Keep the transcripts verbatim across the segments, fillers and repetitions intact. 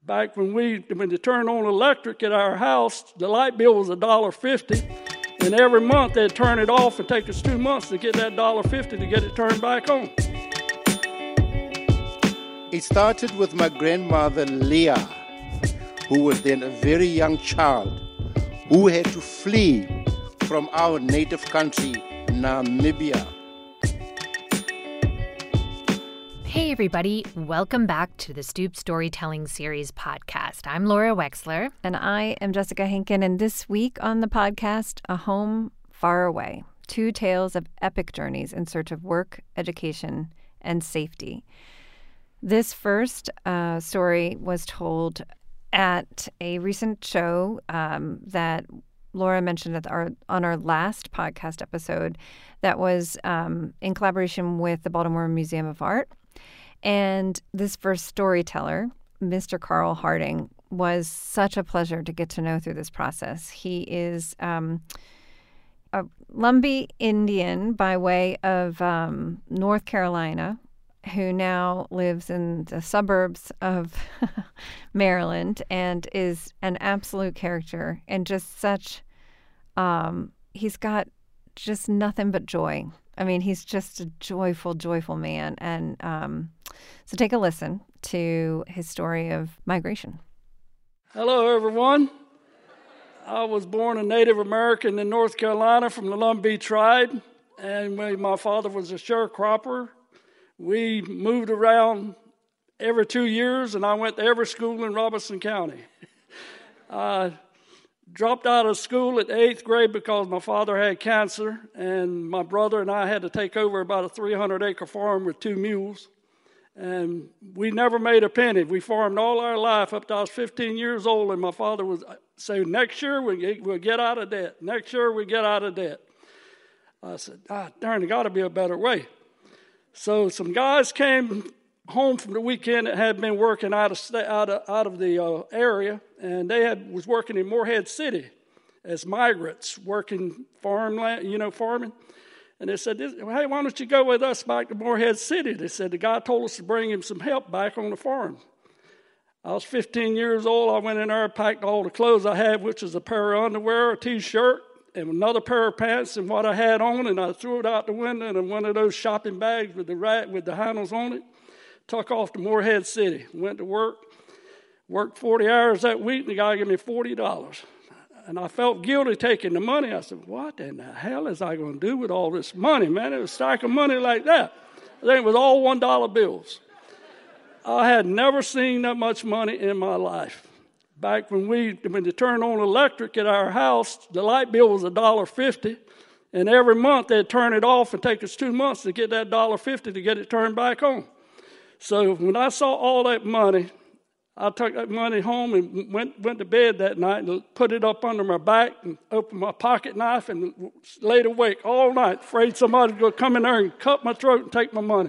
Back when we, when they turned on electric at our house, the light bill was one dollar fifty, and every month they'd turn it off and take us two months to get that one dollar fifty to get it turned back on. It started with my grandmother, Leah, who was then a very young child, who had to flee from our native country, Namibia. Hey everybody, welcome back to the Stoop Storytelling Series podcast. I'm Laura Wexler. And I am Jessica Henkin, and this week on the podcast, A Home Far Away, two tales of epic journeys in search of work, education, and safety. This first uh, story was told at a recent show um, that Laura mentioned at our, on our last podcast episode that was um, in collaboration with the Baltimore Museum of Art. And this first storyteller, Mister Carl Harding, was such a pleasure to get to know through this process. He is um, a Lumbee Indian by way of um, North Carolina, who now lives in the suburbs of Maryland and is an absolute character and just such, um, he's got just nothing but joy. I mean, he's just a joyful, joyful man. And um, so take a listen to his story of migration. Hello, everyone. I was born a Native American in North Carolina from the Lumbee tribe. And when my father was a sharecropper, we moved around every two years, and I went to every school in Robeson County. I dropped out of school at the eighth grade because my father had cancer, and my brother and I had to take over about a three hundred acre farm with two mules. And we never made a penny. We farmed all our life up to I was fifteen years old, and my father would say, next year we'll get out of debt. Next year we'll get out of debt. I said, ah, darn, there got to be a better way. So some guys came home from the weekend that had been working out of sta- out of, out of the uh, area, and they had was working in Morehead City as migrants, working farmland, you know, farming. And they said, hey, why don't you go with us back to Morehead City? They said the guy told us to bring him some help back on the farm. I was fifteen years old. I went in there and packed all the clothes I had, which was a pair of underwear, a T-shirt, and another pair of pants and what I had on, and I threw it out the window in one of those shopping bags with the rat with the handles on it. Took off to Morehead City. Went to work. Worked forty hours that week, and the guy gave me forty dollars. And I felt guilty taking the money. I said, what in the hell is I going to do with all this money, man? It was a stack of money like that. I think it was all one dollar bills. I had never seen that much money in my life. Back when we, when they turned on electric at our house, the light bill was one dollar fifty, and every month they'd turn it off and take us two months to get that one dollar fifty to get it turned back on. So when I saw all that money, I took that money home and went went to bed that night and put it up under my back and opened my pocket knife and laid awake all night, afraid somebody was going to come in there and cut my throat and take my money.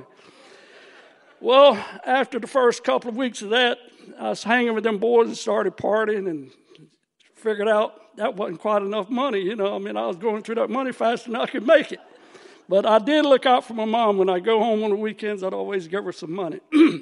Well, after the first couple of weeks of that, I was hanging with them boys and started partying and figured out that wasn't quite enough money. You know, I mean, I was going through that money faster than I could make it. But I did look out for my mom. When I go home on the weekends, I'd always give her some money.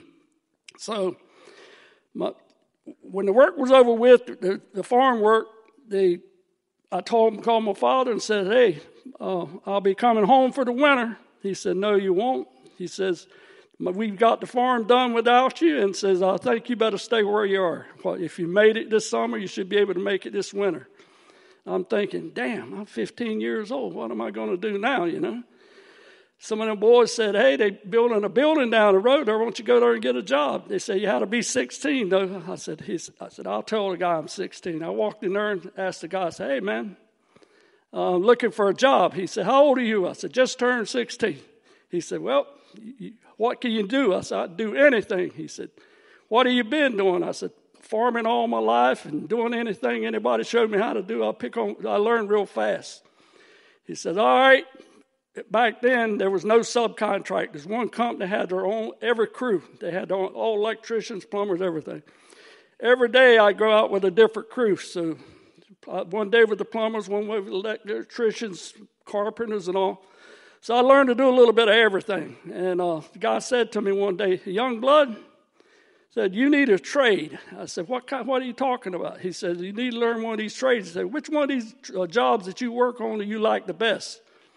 So my, when the work was over with, the, the farm work, the, I told called my father and said, hey, uh, I'll be coming home for the winter. He said, no, you won't. He says, we've got the farm done without you, and says, I think you better stay where you are. Well, if you made it this summer, you should be able to make it this winter. I'm thinking, damn, I'm fifteen years old. What am I going to do now, you know? Some of them boys said, hey, they building a building down the road there. Why don't you go there and get a job? They said, you had to be sixteen, though. I said, he's, I said, I'll tell the guy I'm sixteen. I walked in there and asked the guy, I said, hey, man, I'm looking for a job. He said, how old are you? I said, just turned sixteen. He said, well, you, what can you do? I said, I'd do anything. He said, what have you been doing? I said, farming all my life and doing anything anybody showed me how to do. I pick on, I learned real fast. He said, all right. Back then, there was no subcontractors. One company had their own, every crew. They had their own, all electricians, plumbers, everything. Every day, I go out with a different crew. So one day with the plumbers, one day with electricians, carpenters, and all. So I learned to do a little bit of everything. And uh, the guy said to me one day, young blood, said, you need a trade. I said, what kind, what are you talking about? He said, you need to learn one of these trades. He said, which one of these uh, jobs that you work on do you like the best?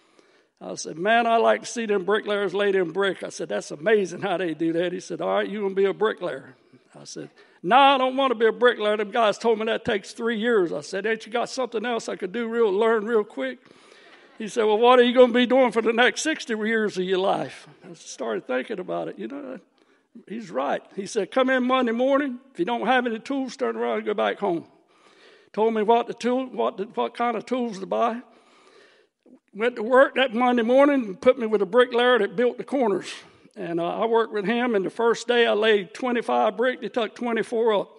I said, man, I like to see them bricklayers lay them brick. I said, that's amazing how they do that. He said, all right, you're going to be a bricklayer. I said, no, I don't want to be a bricklayer. Them guys told me that takes three years. I said, ain't you got something else I could do real, learn real quick? He said, well, what are you going to be doing for the next sixty years of your life? I started thinking about it. You know, he's right. He said, come in Monday morning. If you don't have any tools, turn around and go back home. Told me what the tool, what the, what kind of tools to buy. Went to work that Monday morning and put me with a bricklayer that built the corners. And uh, I worked with him, and the first day I laid twenty-five brick, he took twenty-four up.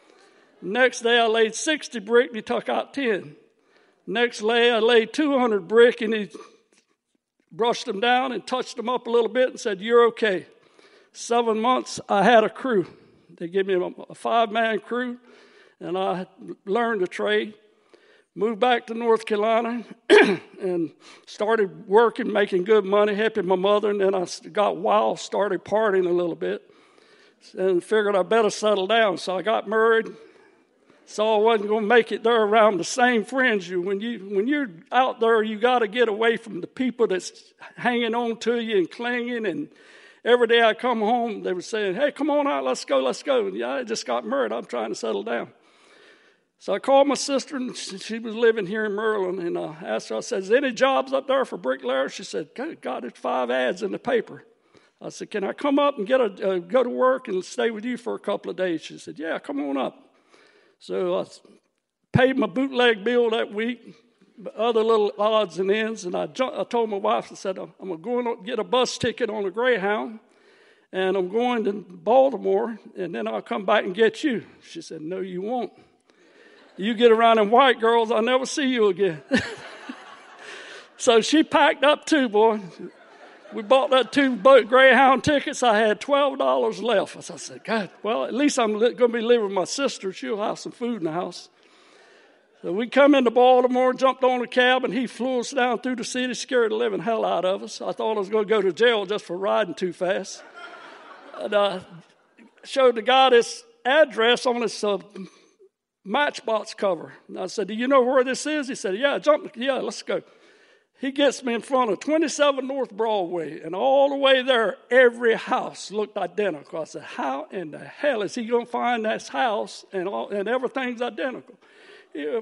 Next day I laid sixty brick, and he took out ten. Next day I laid two hundred brick, and he brushed them down and touched them up a little bit and said, you're okay. Seven months I had a crew. They gave me a, a five-man crew, and I learned the trade. Moved back to North Carolina and started working, making good money, helping my mother. And then I got wild, started partying a little bit, and figured I better settle down. So I got married. Saw I wasn't going to make it there around the same friends. You when you when you're out there, you got to get away from the people that's hanging on to you and clinging. And every day I come home, they were saying, "Hey, come on out, let's go, let's go." And yeah, I just got married. I'm trying to settle down. So I called my sister, and she was living here in Maryland, and I asked her, I said, is there any jobs up there for bricklayers? She said, God, there's five ads in the paper. I said, can I come up and get a uh, go to work and stay with you for a couple of days? She said, yeah, come on up. So I paid my bootleg bill that week, other little odds and ends, and I, jumped, I told my wife, I said, I'm going to get a bus ticket on a Greyhound, and I'm going to Baltimore, and then I'll come back and get you. She said, no, you won't. You get around them white girls, I'll never see you again. So she packed up too, boy. We bought that two Greyhound tickets. I had twelve dollars left. So I said, God, well, at least I'm li- going to be living with my sister. She'll have some food in the house. So we come into Baltimore, jumped on a cab, and he flew us down through the city, scared the living hell out of us. I thought I was going to go to jail just for riding too fast. And I showed the guy this address on this uh, Matchbox cover. And I said, do you know where this is? He said, yeah, jump. Yeah, let's go. He gets me in front of twenty-seven North Broadway, and all the way there, every house looked identical. I said, how in the hell is he going to find this house and all, and everything's identical? There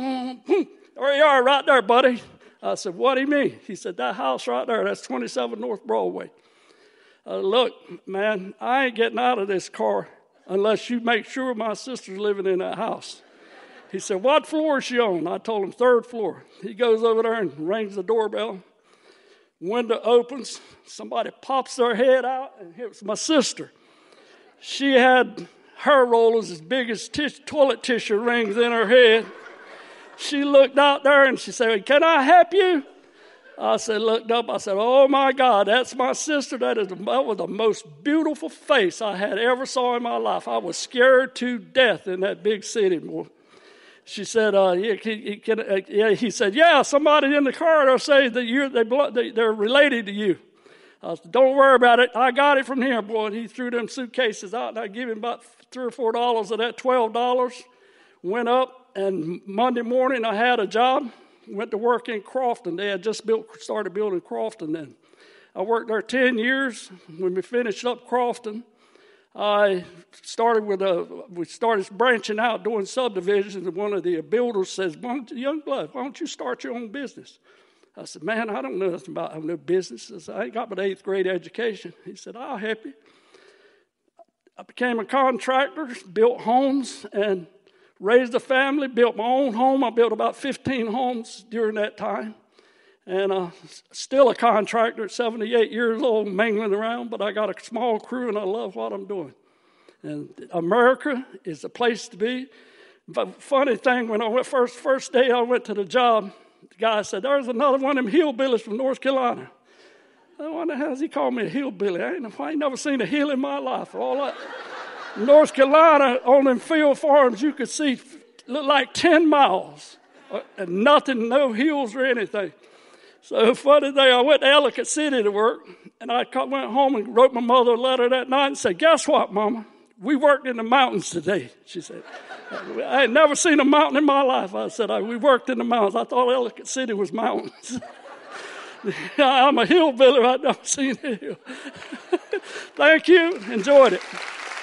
you are right there, buddy. I said, what do you mean? He said, that house right there, that's twenty-seven North Broadway. Uh, look, man, I ain't getting out of this car unless you make sure my sister's living in that house. He said, what floor is she on? I told him, third floor. He goes over there and rings the doorbell. Window opens. Somebody pops their head out, and it was my sister. She had hair rollers as big as t- toilet tissue rings in her head. She looked out there, and she said, can I help you? I said, looked up, I said, oh my God, that's my sister. That is that was the most beautiful face I had ever saw in my life. I was scared to death in that big city, boy. She said, uh, he, he, can, uh, yeah, he said, yeah, somebody in the corridor says that you're, they, they, they're related to you. I said, don't worry about it. I got it from here, boy. And he threw them suitcases out, and I gave him about three or four dollars of that twelve dollars. Went up, and Monday morning I had a job. Went to work in Crofton. They had just built, started building Crofton then. I worked there ten years. When we finished up Crofton, I started with a, we started branching out, doing subdivisions, and one of the builders says, why don't you, young blood, why don't you start your own business? I said, man, I don't know nothing about having no business. I said, I ain't got but eighth grade education. He said, I'll help you. I became a contractor, built homes, and raised a family, built my own home. I built about fifteen homes during that time. And uh, still a contractor at seventy-eight years old, mingling around, but I got a small crew, and I love what I'm doing. And America is the place to be. But funny thing, when I went first first day I went to the job, the guy said, there's another one of them hillbillies from North Carolina. I wonder how does he call me a hillbilly? I ain't, I ain't never seen a hill in my life. All that. North Carolina, on them field farms, you could see look like ten miles, and nothing, no hills or anything. So funny thing, I went to Ellicott City to work, and I went home and wrote my mother a letter that night and said, guess what, Mama? we worked in the mountains today, she said. I had never seen a mountain in my life. I said, I, we worked in the mountains. I thought Ellicott City was mountains. I'm a hillbilly. I've never seen a hill. Thank you. Enjoyed it.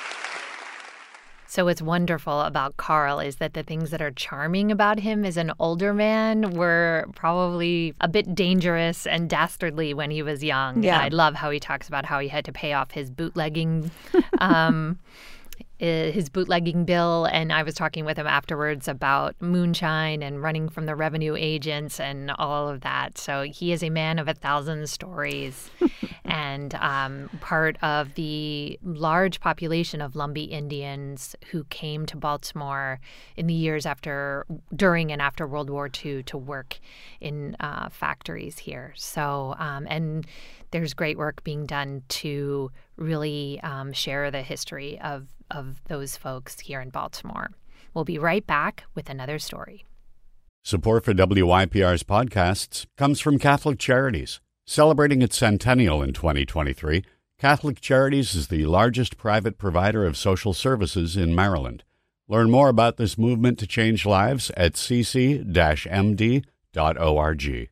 So what's wonderful about Carl is that the things that are charming about him as an older man were probably a bit dangerous and dastardly when he was young. Yeah. I love how he talks about how he had to pay off his bootlegging um his bootlegging bill, and I was talking with him afterwards about moonshine and running from the revenue agents and all of that. So he is a man of a thousand stories and um, part of the large population of Lumbee Indians who came to Baltimore in the years after, during and after World War Two to work in uh, factories here. So, um, and there's great work being done to really um, share the history of of those folks here in Baltimore. We'll be right back with another story. Support for W Y P R's podcasts comes from Catholic Charities. Celebrating its centennial in twenty twenty-three, Catholic Charities is the largest private provider of social services in Maryland. Learn more about this movement to change lives at c c dash m d dot org.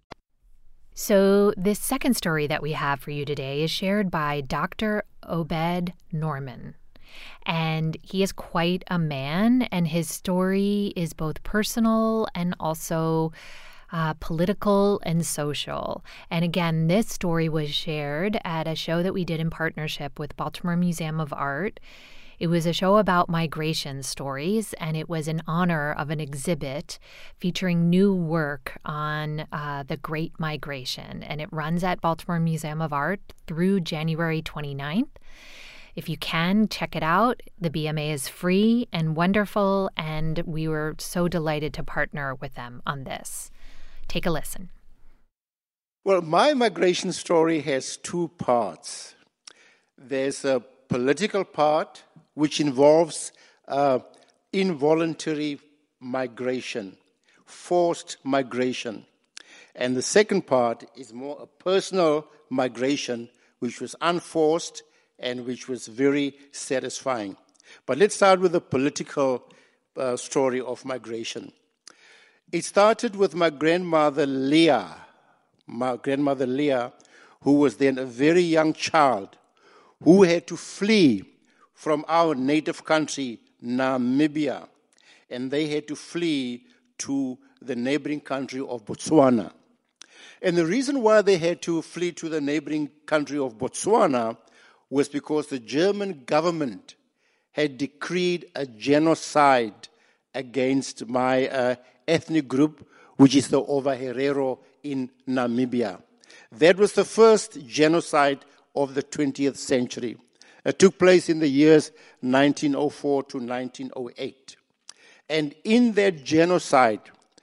So this second story that we have for you today is shared by Doctor Obed Norman. And he is quite a man, and his story is both personal and also uh, political and social. And again, this story was shared at a show that we did in partnership with Baltimore Museum of Art. It was a show about migration stories, and it was in honor of an exhibit featuring new work on uh, the Great Migration. And it runs at Baltimore Museum of Art through January twenty-ninth. If you can, check it out. The B M A is free and wonderful, and we were so delighted to partner with them on this. Take a listen. Well, my migration story has two parts. There's a political part, which involves uh, involuntary migration, forced migration. And the second part is more a personal migration, which was unforced and which was very satisfying. But let's start with the political uh, story of migration. It started with my grandmother, Leah, my grandmother, Leah, who was then a very young child, who had to flee from our native country, Namibia, and they had to flee to the neighboring country of Botswana. And the reason why they had to flee to the neighboring country of Botswana was because the German government had decreed a genocide against my uh, ethnic group, which is the Ovaherero in Namibia. That was the first genocide of the twentieth century. It took place in the years nineteen oh four to nineteen oh eight. And in that genocide,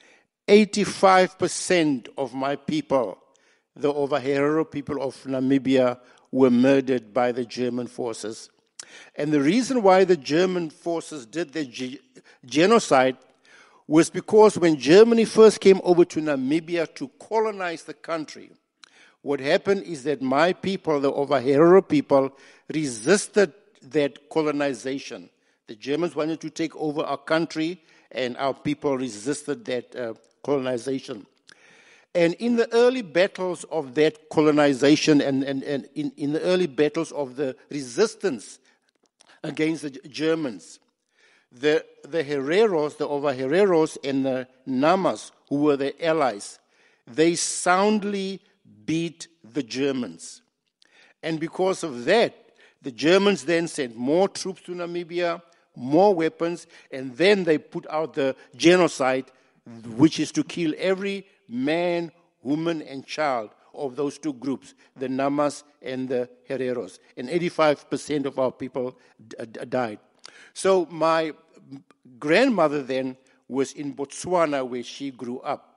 eighty-five percent of my people, the Ovaherero people of Namibia, were murdered by the German forces. And the reason why the German forces did the ge- genocide was because when Germany first came over to Namibia to colonize the country, what happened is that my people, the Ovaherero people, resisted that colonization. The Germans wanted to take over our country, and our people resisted that uh, colonization. And in the early battles of that colonization and, and, and in, in the early battles of the resistance against the Germans, the, the Hereros, the Ovahereros and the Namas, who were the allies, they soundly beat the Germans. And because of that, the Germans then sent more troops to Namibia, more weapons, and then they put out the genocide, which is to kill every man, woman, and child of those two groups, the Namas and the Hereros. And eighty-five percent of our people d- d- died. So my grandmother then was in Botswana, where she grew up.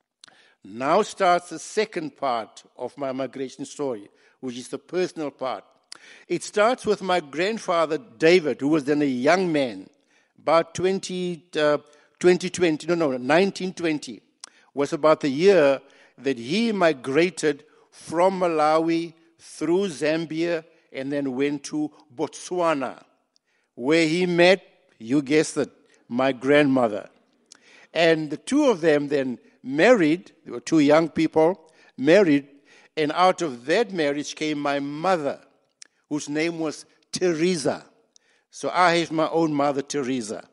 Now starts the second part of my migration story, which is the personal part. It starts with my grandfather, David, who was then a young man, about twenty, uh, twenty twenty, no, no, nineteen twenty, was about the year that he migrated from Malawi through Zambia and then went to Botswana, where he met, you guessed it, my grandmother. And the two of them then married. They were two young people, married, and out of that marriage came my mother, whose name was Teresa. So I have my own mother, Teresa.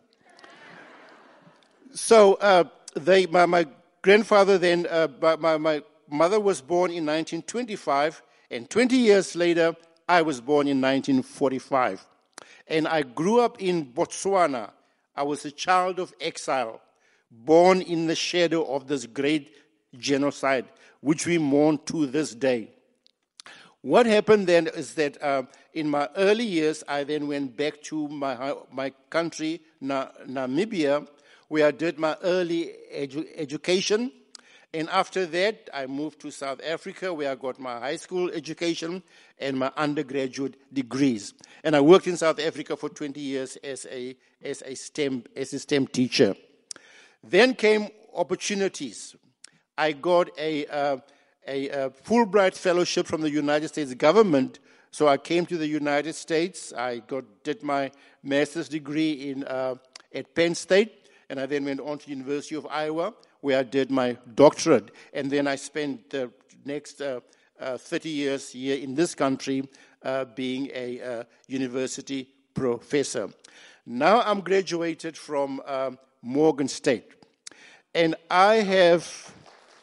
So uh, they, my, my grandfather then, uh, my, my mother was born in nineteen twenty-five, and twenty years later, I was born in nineteen forty-five. And I grew up in Botswana. I was a child of exile, born in the shadow of this great genocide, which we mourn to this day. What happened then is that uh, in my early years, I then went back to my my country, Na- Namibia, where I did my early edu- education. And after that, I moved to South Africa, where I got my high school education and my undergraduate degrees. And I worked in South Africa for twenty years as a as a STEM as a STEM teacher. Then came opportunities. I got a, uh, a, a Fulbright fellowship from the United States government. So I came to the United States. I got did my master's degree in uh, at Penn State, and I then went on to the University of Iowa, where I did my doctorate. And then I spent the next uh, uh, thirty years here in this country uh, being a uh, university professor. Now I'm graduated from uh, Morgan State. And I have...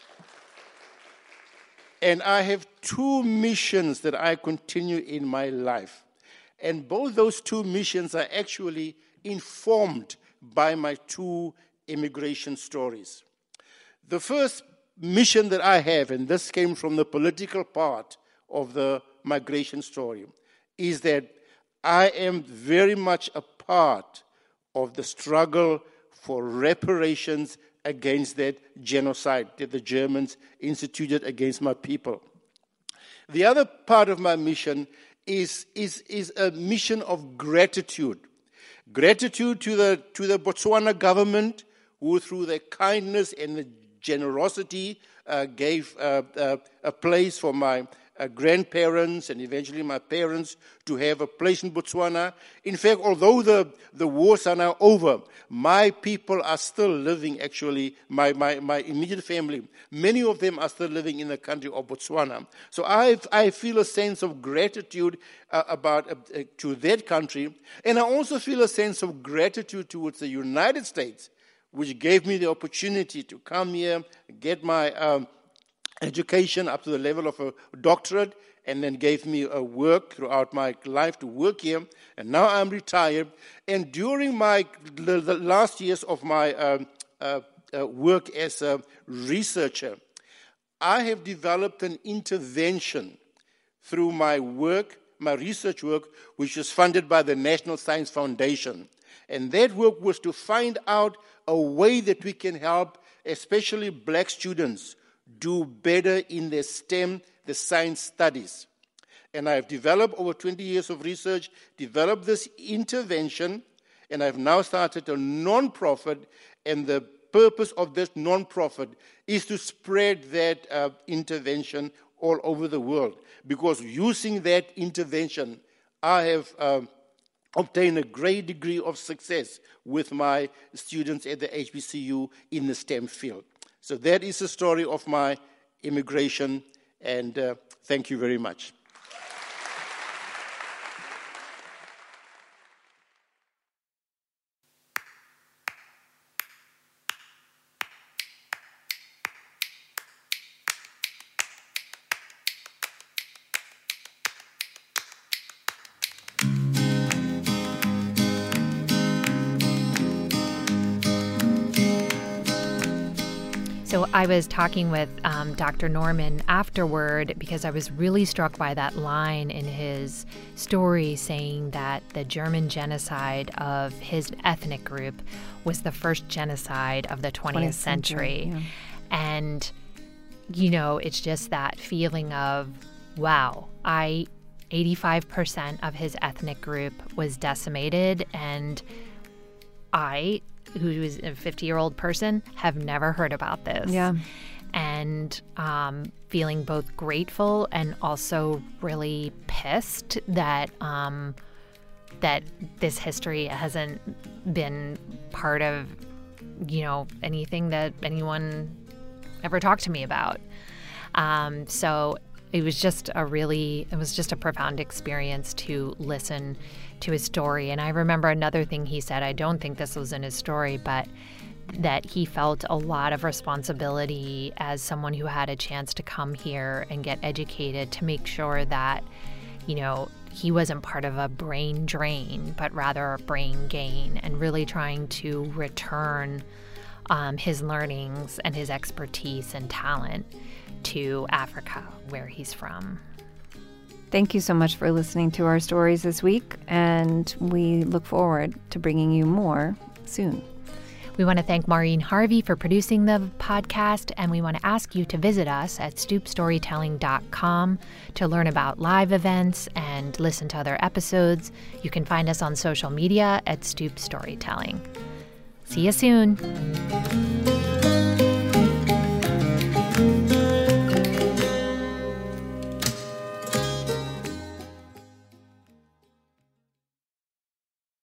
And I have two missions that I continue in my life. And both those two missions are actually informed by my two immigration stories. The first mission that I have, and this came from the political part of the migration story, is that I am very much a part of the struggle for reparations against that genocide that the Germans instituted against my people. The other part of my mission is, is, is a mission of gratitude. Gratitude to the, to the Botswana government, who through their kindness and the generosity uh, gave uh, uh, a place for my uh, grandparents and eventually my parents to have a place in Botswana. In fact, although the, the wars are now over, my people are still living, actually, my, my, my immediate family, many of them are still living in the country of Botswana. So I, I feel a sense of gratitude uh, about uh, to that country, and I also feel a sense of gratitude towards the United States, which gave me the opportunity to come here, get my um, education up to the level of a doctorate, and then gave me a work throughout my life to work here. And now I'm retired. And during my the, the last years of my um, uh, uh, work as a researcher, I have developed an intervention through my work, my research work, which is funded by the National Science Foundation. And that work was to find out a way that we can help, especially black students, do better in their STEM, the science studies. And I've developed, over twenty years of research, developed this intervention, and I've now started a non-profit, and the purpose of this non-profit is to spread that uh, intervention all over the world. Because using that intervention, I have uh, obtained a great degree of success with my students at the H B C U in the STEM field. So that is the story of my immigration, and uh, thank you very much. So I was talking with um, Doctor Norman afterward because I was really struck by that line in his story saying that the German genocide of his ethnic group was the first genocide of the twentieth, twentieth century. century yeah. And, you know, it's just that feeling of, wow, I, eighty-five percent of his ethnic group was decimated, and I, who is a fifty-year-old person, have never heard about this. Yeah. And um, feeling both grateful and also really pissed that um, that this history hasn't been part of, you know, anything that anyone ever talked to me about. Um, so it was just a really, it was just a profound experience to listen to his story. And I remember another thing he said, I don't think this was in his story, but that he felt a lot of responsibility as someone who had a chance to come here and get educated to make sure that, you know, he wasn't part of a brain drain, but rather a brain gain, and really trying to return um, his learnings and his expertise and talent to Africa, where he's from. Thank you so much for listening to our stories this week, and we look forward to bringing you more soon. We want to thank Maureen Harvey for producing the podcast, and we want to ask you to visit us at stoop storytelling dot com to learn about live events and listen to other episodes. You can find us on social media at Stoop Storytelling. See you soon.